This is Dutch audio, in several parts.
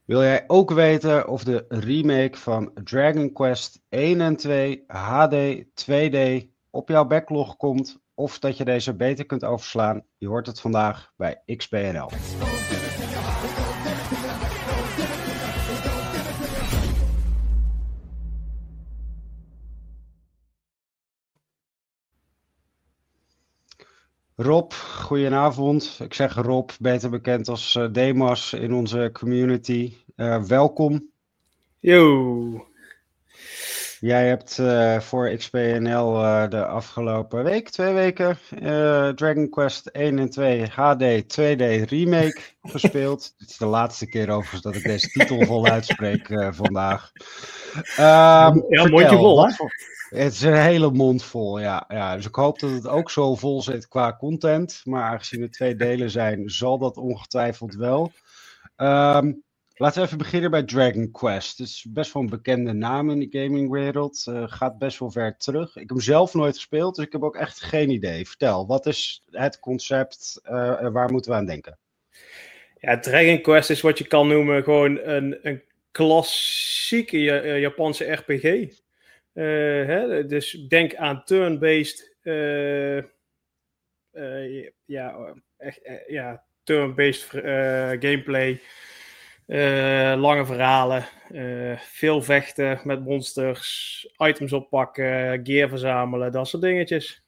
Wil jij ook weten of de remake van Dragon Quest 1 en 2 HD 2D op jouw backlog komt of dat je deze beter kunt overslaan? Je hoort het vandaag bij XPNL. Rob, goedenavond. Ik zeg Rob, beter bekend als Demas in onze community. Welkom. Yo. Jij hebt voor XPNL de afgelopen week, 2 weken, Dragon Quest 1 en 2 HD 2D Remake gespeeld. Het is de laatste keer overigens dat ik deze titel vol uitspreek vandaag. Ja, mondje vol, hè? Het is een hele mond vol, ja. Dus ik hoop dat het ook zo vol zit qua content. Maar aangezien er 2 delen zijn, zal dat ongetwijfeld wel. Laten we even beginnen bij Dragon Quest. Het is best wel een bekende naam in de gamingwereld. Gaat best wel ver terug. Ik heb hem zelf nooit gespeeld, dus ik heb ook echt geen idee. Vertel, wat is het concept? Waar moeten we aan denken? Ja, Dragon Quest is wat je kan noemen gewoon een klassieke Japanse RPG. Dus denk aan turn-based turn-based gameplay. Lange verhalen, veel vechten met monsters, items oppakken, gear verzamelen, dat soort dingetjes.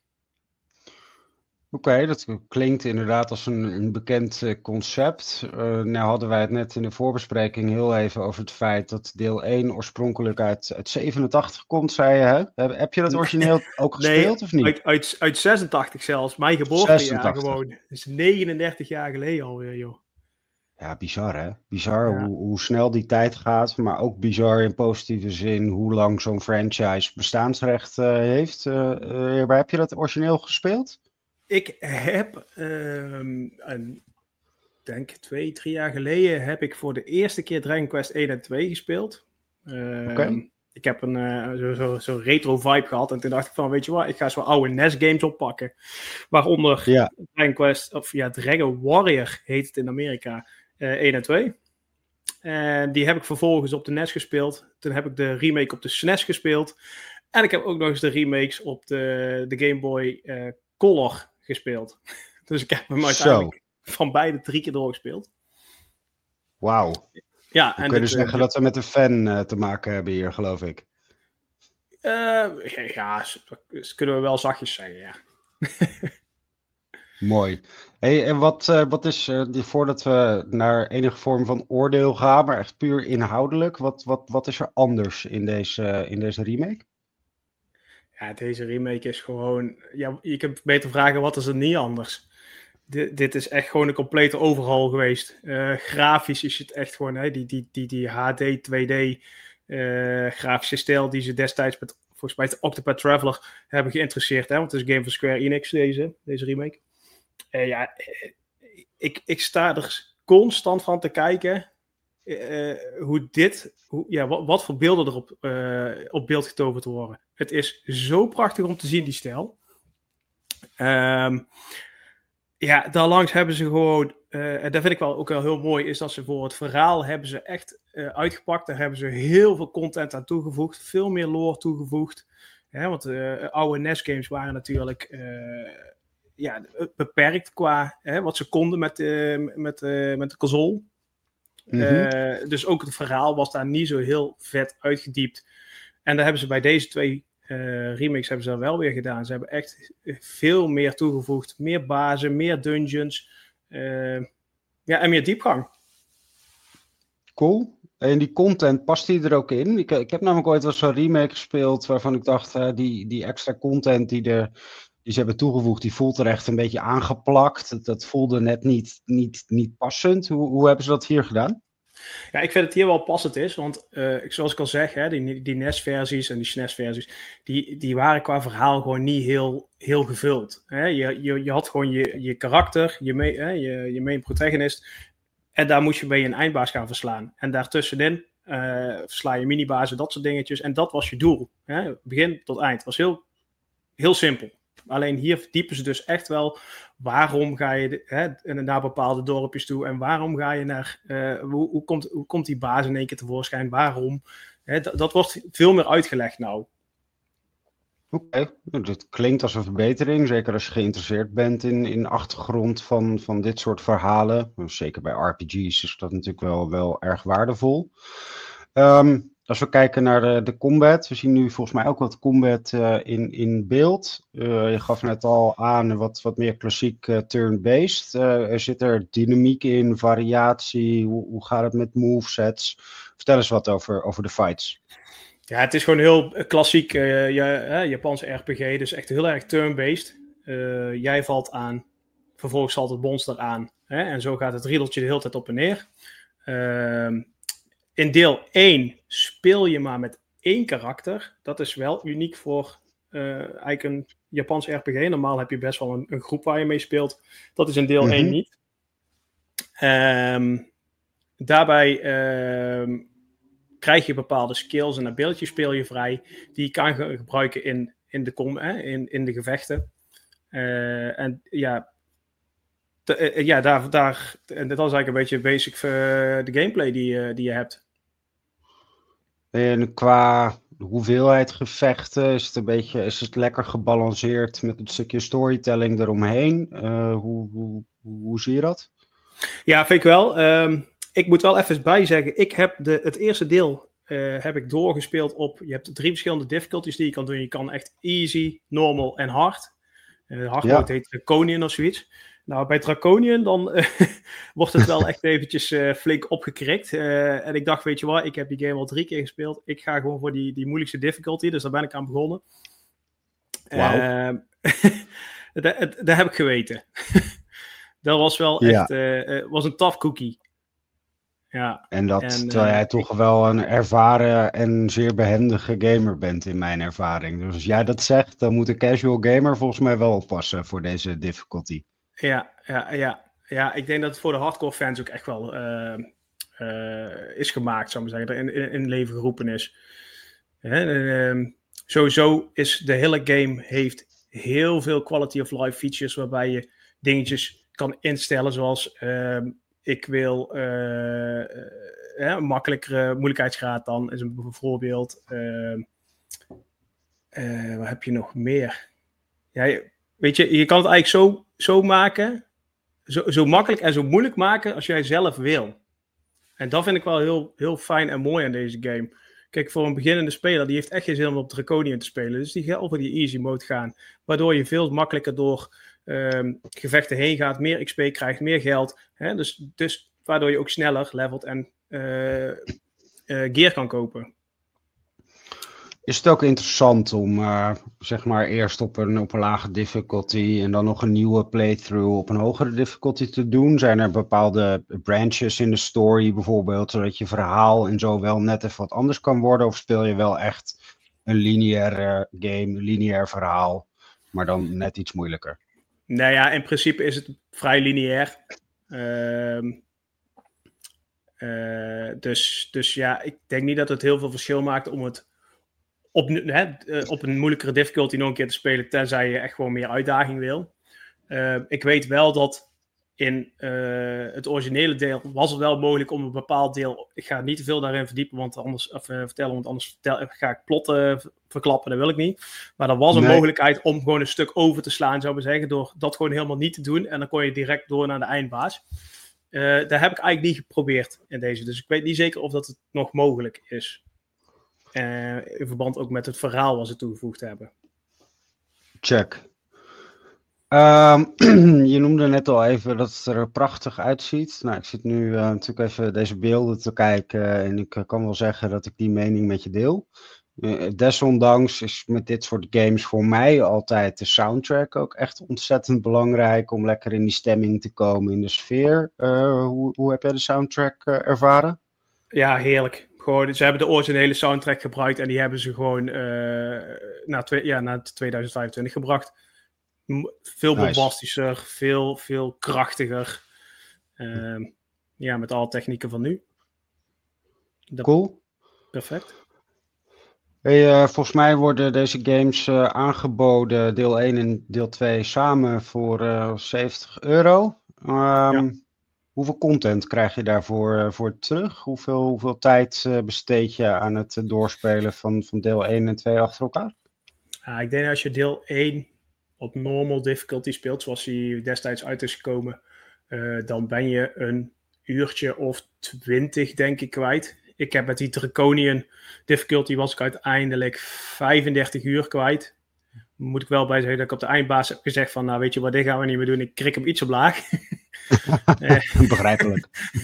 Oké, dat klinkt inderdaad als een bekend concept. Nou hadden wij het net in de voorbespreking heel even over het feit dat deel 1 oorspronkelijk uit 87 komt, zei je. Hè? Heb je dat origineel ook gespeeld of niet? Uit 86 zelfs, mijn geboortejaar 86. gewoon. Dat is 39 jaar geleden alweer, joh. Ja, bizar hè? Bizar Ja. hoe snel die tijd gaat, maar ook bizar in positieve zin hoe lang zo'n franchise bestaansrecht heeft. Waar heb je dat origineel gespeeld? Ik heb, denk 2-3 jaar geleden, heb ik voor de eerste keer Dragon Quest 1 en 2 gespeeld. Oké. Ik heb zo'n retro vibe gehad en toen dacht ik van, weet je wat, ik ga zo'n oude NES games oppakken. Waaronder Dragon Quest, of ja, Dragon Warrior heet het in Amerika, 1 en 2. En die heb ik vervolgens op de NES gespeeld. Toen heb ik de remake op de SNES gespeeld. En ik heb ook nog eens de remakes op de Game Boy Color gespeeld. Dus ik heb hem uiteindelijk van beide 3 keer doorgespeeld. Wauw. Ja, we kunnen zeggen dat we met een fan te maken hebben hier, geloof ik. Ja, dat kunnen we wel zachtjes zeggen, ja. Mooi. Hey, en wat is, voordat we naar enige vorm van oordeel gaan, maar echt puur inhoudelijk, wat is er anders in deze remake? Ja, deze remake is gewoon... Ja, je kunt beter vragen, wat is er niet anders? Dit is echt gewoon een complete overhaul geweest. Grafisch is het echt gewoon... Hè, die HD 2D grafische stijl die ze destijds met, volgens mij, het Octopath Traveler hebben geïnteresseerd. Hè, want het is een game van Square Enix, deze remake. Ik sta er constant van te kijken... wat voor beelden er op beeld getoverd worden. Het is zo prachtig om te zien, die stijl. Daarlangs hebben ze gewoon, en dat vind ik wel ook wel heel mooi, is dat ze voor het verhaal hebben ze echt uitgepakt. Daar hebben ze heel veel content aan toegevoegd, veel meer lore toegevoegd. Want oude NES games waren natuurlijk beperkt qua wat ze konden met de console. Mm-hmm. Dus ook het verhaal was daar niet zo heel vet uitgediept. En daar hebben ze bij deze 2 remakes hebben ze dat wel weer gedaan. Ze hebben echt veel meer toegevoegd. Meer bazen, meer dungeons. En meer diepgang. Cool. En die content, past die er ook in? Ik heb namelijk ooit wel zo'n remake gespeeld waarvan ik dacht, die extra content die ze hebben toegevoegd, die voelt er echt een beetje aangeplakt. Dat voelde net niet passend. Hoe hebben ze dat hier gedaan? Ja, ik vind het hier wel passend is, want zoals ik al zeg, hè, die NES-versies en die SNES-versies, die waren qua verhaal gewoon niet heel gevuld. Hè? Je had gewoon je karakter, je main protagonist, en daar moest je bij een eindbaas gaan verslaan. En daartussenin versla je minibazen, dat soort dingetjes, en dat was je doel. Hè? Begin tot eind. Het was heel simpel. Alleen hier verdiepen ze dus echt wel waarom ga je naar bepaalde dorpjes toe en waarom ga je naar... hoe komt die baas in één keer tevoorschijn? Waarom? Dat wordt veel meer uitgelegd nou. Oké, dat klinkt als een verbetering. Zeker als je geïnteresseerd bent in de achtergrond van dit soort verhalen. Zeker bij RPG's is dat natuurlijk wel erg waardevol. Als we kijken naar de combat. We zien nu volgens mij ook wat combat in beeld. Je gaf net al aan wat meer klassiek turn-based. Zit er dynamiek in, variatie? Hoe gaat het met movesets? Vertel eens wat over de fights. Ja, het is gewoon heel klassiek Japanse RPG. Dus echt heel erg turn-based. Jij valt aan. Vervolgens valt het monster aan. En zo gaat het riedeltje de hele tijd op en neer. In deel 1 speel je maar met 1 karakter. Dat is wel uniek voor eigenlijk een Japanse RPG. Normaal heb je best wel een groep waar je mee speelt. Dat is in deel 1 niet. Daarbij krijg je bepaalde skills en abilities speel je vrij. Die je kan gebruiken in de gevechten. En dat is eigenlijk een beetje basic de gameplay die je hebt. En qua hoeveelheid gevechten, is het lekker gebalanceerd met een stukje storytelling eromheen? Hoe zie je dat? Ja, vind ik wel. Ik moet wel even bijzeggen, ik heb het eerste deel heb ik doorgespeeld op... Je hebt 3 verschillende difficulties die je kan doen. Je kan echt easy, normal en hard. Hard mode heet Draconian of zoiets. Nou, bij Draconian dan wordt het wel echt eventjes flink opgekrikt. En ik dacht, weet je wat, ik heb die game al 3 keer gespeeld. Ik ga gewoon voor die moeilijkste difficulty. Dus daar ben ik aan begonnen. Wow. Dat heb ik geweten. Dat was wel echt was een tough cookie. Ja. Terwijl jij toch wel een ervaren en zeer behendige gamer bent in mijn ervaring. Dus als jij dat zegt, dan moet een casual gamer volgens mij wel oppassen voor deze difficulty. Ja, ik denk dat het voor de hardcore fans ook echt wel is gemaakt, zou ik maar zeggen, in leven geroepen is. Sowieso is de hele game heeft heel veel quality of life features waarbij je dingetjes kan instellen zoals ik wil een makkelijkere moeilijkheidsgraad dan is een bijvoorbeeld wat heb je nog meer? Ja, weet je kan het eigenlijk zo maken, zo makkelijk en zo moeilijk maken als jij zelf wil. En dat vind ik wel heel, heel fijn en mooi aan deze game. Kijk, voor een beginnende speler, die heeft echt geen zin om op Draconian te spelen. Dus die gaat over die easy mode gaan. Waardoor je veel makkelijker door gevechten heen gaat, meer XP krijgt, meer geld. Hè? Dus waardoor je ook sneller levelt en gear kan kopen. Is het ook interessant om zeg maar eerst op een lage difficulty en dan nog een nieuwe playthrough op een hogere difficulty te doen? Zijn er bepaalde branches in de story bijvoorbeeld, zodat je verhaal en zo wel net even wat anders kan worden? Of speel je wel echt een lineaire game, een lineair verhaal, maar dan net iets moeilijker? Nou ja, in principe is het vrij lineair. Dus ja, ik denk niet dat het heel veel verschil maakt om het op een moeilijkere difficulty nog een keer te spelen, tenzij je echt gewoon meer uitdaging wil. Ik weet wel dat in het originele deel was het wel mogelijk om een bepaald deel... Ik ga niet te veel daarin verdiepen, want anders ga ik plotten verklappen, dat wil ik niet. Maar er was een mogelijkheid om gewoon een stuk over te slaan, zou ik zeggen, door dat gewoon helemaal niet te doen. En dan kon je direct door naar de eindbaas. Dat heb ik eigenlijk niet geprobeerd in deze. Dus ik weet niet zeker of dat het nog mogelijk is. In verband ook met het verhaal wat ze toegevoegd hebben. Check. Je noemde net al even dat het er prachtig uitziet. Nou, ik zit nu natuurlijk even deze beelden te kijken en ik kan wel zeggen dat ik die mening met je deel. Desondanks is met dit soort games voor mij altijd de soundtrack ook echt ontzettend belangrijk om lekker in die stemming te komen, in de sfeer. Hoe heb jij de soundtrack ervaren? Ja, heerlijk. Gewoon, ze hebben de originele soundtrack gebruikt en die hebben ze gewoon naar 2025 gebracht. Veel bombastischer, veel krachtiger. Met alle technieken van nu. Cool. Perfect. Hey, volgens mij worden deze games aangeboden, deel 1 en deel 2, samen voor €70. Ja. Hoeveel content krijg je daarvoor voor terug? Hoeveel tijd besteed je aan het doorspelen van deel 1 en 2 achter elkaar? Ik denk dat als je deel 1 op normal difficulty speelt, zoals die destijds uit is gekomen, dan ben je een uurtje of 20, denk ik, kwijt. Ik heb met die Draconian difficulty was ik uiteindelijk 35 uur kwijt. Moet ik wel bij zeggen dat ik op de eindbaas heb gezegd van, nou weet je wat, dit gaan we niet meer doen. Ik krik hem iets omlaag. Begrijpelijk.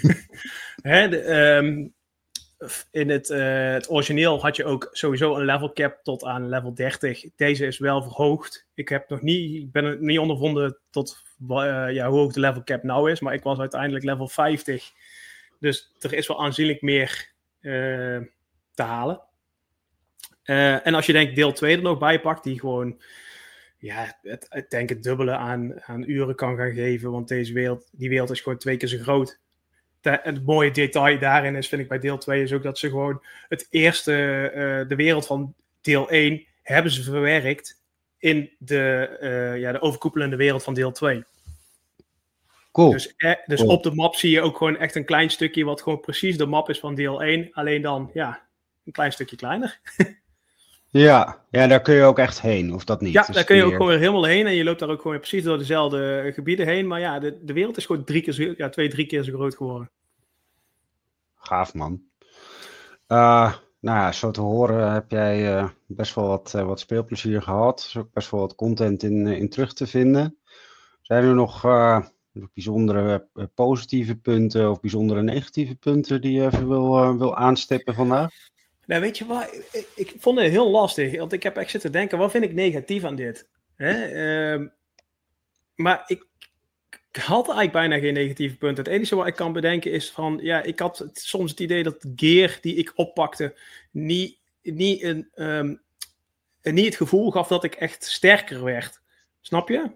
In het origineel had je ook sowieso een level cap tot aan level 30. Deze is wel verhoogd. Ik ben er niet ondervonden tot hoe hoog de level cap nou is. Maar ik was uiteindelijk level 50. Dus er is wel aanzienlijk meer te halen. En als je denkt deel 2 er nog bij pakt, die gewoon ik denk het dubbele aan uren kan gaan geven. Want die wereld is gewoon 2 keer zo groot. Het mooie detail daarin is, vind ik bij deel 2, is ook dat ze gewoon de wereld van deel 1 hebben ze verwerkt in de overkoepelende wereld van deel 2. Cool. Dus cool. Op de map zie je ook gewoon echt een klein stukje wat gewoon precies de map is van deel 1. Alleen dan, een klein stukje kleiner. Ja, daar kun je ook echt heen, of dat niet? Ja, dus daar kun je ook gewoon helemaal heen. En je loopt daar ook gewoon precies door dezelfde gebieden heen. Maar ja, de wereld is gewoon 2-3 keer zo groot geworden. Gaaf, man. Zo te horen heb jij best wel wat speelplezier gehad. Er is ook best wel wat content in terug te vinden. Zijn er nog bijzondere positieve punten of bijzondere negatieve punten die je even wil aanstippen vandaag? Nou, weet je wat? Ik vond het heel lastig. Want ik heb echt zitten denken, wat vind ik negatief aan dit? Maar ik had eigenlijk bijna geen negatieve punten. Het enige wat ik kan bedenken is van, ik had soms het idee dat de gear die ik oppakte niet het gevoel gaf dat ik echt sterker werd. Snap je?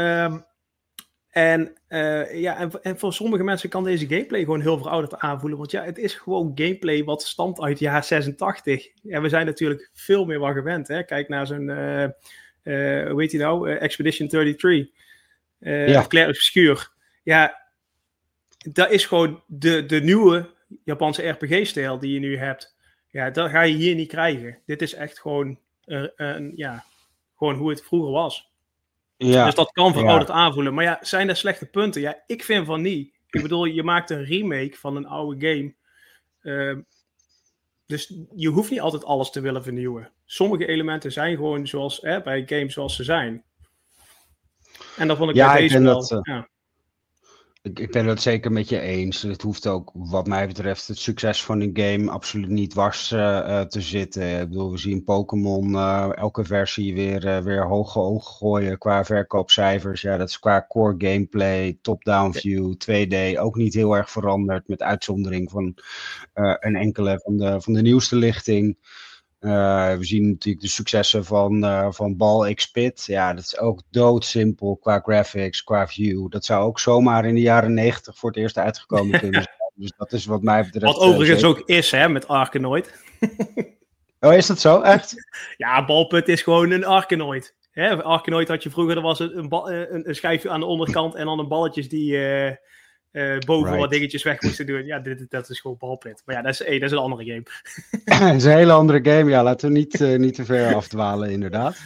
En voor sommige mensen kan deze gameplay gewoon heel verouderd aanvoelen. Want het is gewoon gameplay wat stamt uit het jaar 86. En we zijn natuurlijk veel meer wat gewend. Hè? Kijk naar zo'n, hoe heet die nou? Expedition 33. Clair Obscur. Ja, dat is gewoon de nieuwe Japanse RPG-stijl die je nu hebt. Ja, dat ga je hier niet krijgen. Dit is echt gewoon, gewoon hoe het vroeger was. Ja, dus dat kan verouderd aanvoelen. Maar zijn er slechte punten? Ja, ik vind van niet. Ik bedoel, je maakt een remake van een oude game. Dus je hoeft niet altijd alles te willen vernieuwen. Sommige elementen zijn gewoon zoals bij games zoals ze zijn. En dat vond ik bij deze wel. Ik ben het zeker met je eens. Het hoeft ook, wat mij betreft, het succes van een game absoluut niet dwars te zitten. Ik bedoel, we zien Pokémon elke versie weer hoge ogen gooien qua verkoopcijfers. Ja, dat is qua core gameplay, top-down view, 2D ook niet heel erg veranderd. Met uitzondering van een enkele van de nieuwste lichting. We zien natuurlijk de successen van Bal X-Pit. Ja, dat is ook doodsimpel qua graphics, qua view. Dat zou ook zomaar in de jaren 90 voor het eerst uitgekomen kunnen zijn. Dus dat is wat mij betreft... Wat overigens ook is, met Arkanoid. Oh, is dat zo? Echt? Ja, Balput is gewoon een Arkanoid. Arkanoid had je vroeger, er was een schijfje aan de onderkant en dan een balletjes die... boven wat dingetjes weg moesten doen. Ja, dat is gewoon Balpit. Maar dat is een andere game. Dat is een hele andere game. Ja, laten we niet te ver afdwalen, inderdaad.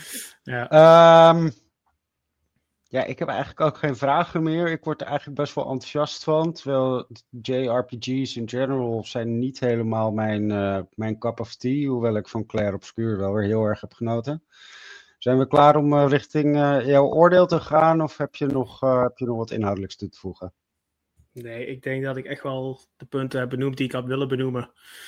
Ik heb eigenlijk ook geen vragen meer. Ik word er eigenlijk best wel enthousiast van. Terwijl JRPG's in general zijn niet helemaal mijn cup of tea. Hoewel ik van Clair Obscur wel weer heel erg heb genoten. Zijn we klaar om richting jouw oordeel te gaan? Of heb je nog wat inhoudelijks toe te voegen? Nee, ik denk dat ik echt wel de punten heb benoemd die ik had willen benoemen.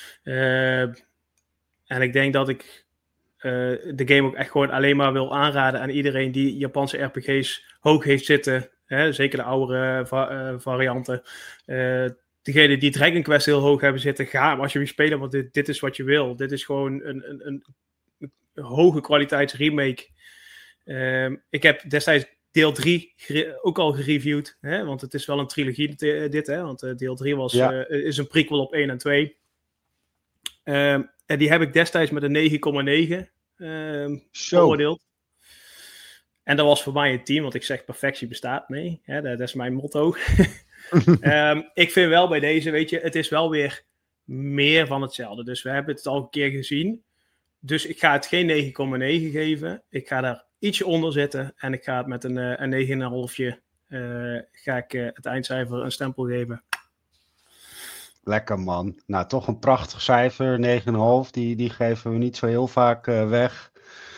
En ik denk dat ik de game ook echt gewoon alleen maar wil aanraden aan iedereen die Japanse RPG's hoog heeft zitten. Zeker de oudere varianten. Degenen die Dragon Quest heel hoog hebben zitten, ga maar alsjeblieft spelen, want dit is wat je wil. Dit is gewoon een hoge kwaliteits remake. Ik heb destijds deel 3 ook al gereviewd. Want het is wel een trilogie dit. Want deel 3 is een prequel op 1 en 2. En die heb ik destijds met een 9,9 beoordeeld. En dat was voor mij een 10, want ik zeg perfectie bestaat mee. Hè, dat is mijn motto. Ik vind wel bij deze, weet je, het is wel weer meer van hetzelfde. Dus we hebben het al een keer gezien. Dus ik ga het geen 9,9 geven. Ik ga daar ietsje onder zitten. En ik ga het met een 9,5 ga ik het eindcijfer een stempel geven. Lekker man. Nou, toch een prachtig cijfer, 9,5. Die geven we niet zo heel vaak weg.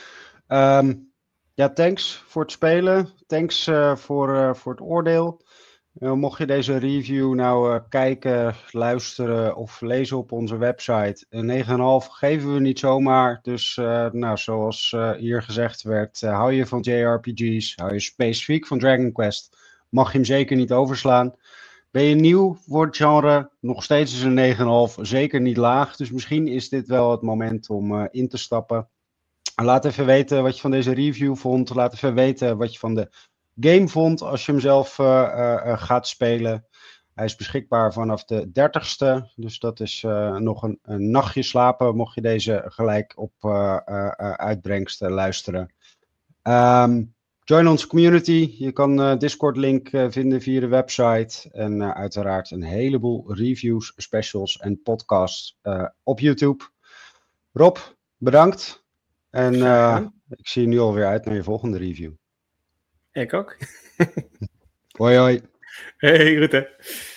Ja, thanks voor het spelen. Thanks voor het oordeel. Mocht je deze review nou kijken, luisteren of lezen op onze website, een 9,5 geven we niet zomaar. Dus nou, zoals hier gezegd werd, hou je van JRPG's, hou je specifiek van Dragon Quest, mag je hem zeker niet overslaan. Ben je nieuw voor het genre, nog steeds is een 9,5 zeker niet laag. Dus misschien is dit wel het moment om in te stappen. Laat even weten wat je van deze review vond. Laat even weten wat je van de game vond als je hem zelf gaat spelen. Hij is beschikbaar vanaf de 30ste. Dus dat is nog een nachtje slapen. Mocht je deze gelijk op uitbrengst luisteren. Join onze community. Je kan Discord link vinden via de website. En uiteraard een heleboel reviews, specials en podcasts op YouTube. Rob, bedankt. En ik zie je nu alweer uit naar je volgende review. Ik ook. Hoi hoi. Hey, Rutte.